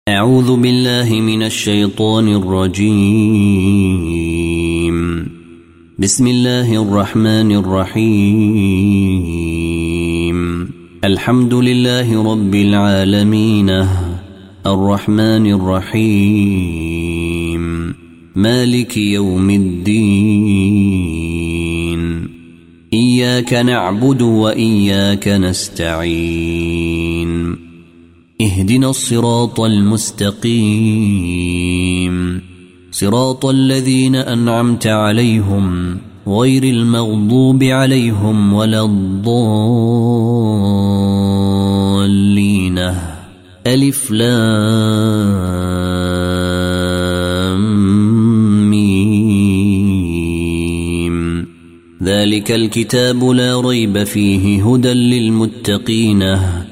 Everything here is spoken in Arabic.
أعوذ بالله من الشيطان الرجيم. بسم الله الرحمن الرحيم. الحمد لله رب العالمين الرحمن الرحيم مالك يوم الدين. إياك نعبد وإياك نستعين. اهدنا الصراط المستقيم صراط الذين أنعمت عليهم غير المغضوب عليهم ولا الضالين. ألف لام ميم. ذلك الكتاب لا ريب فيه هدى للمتقين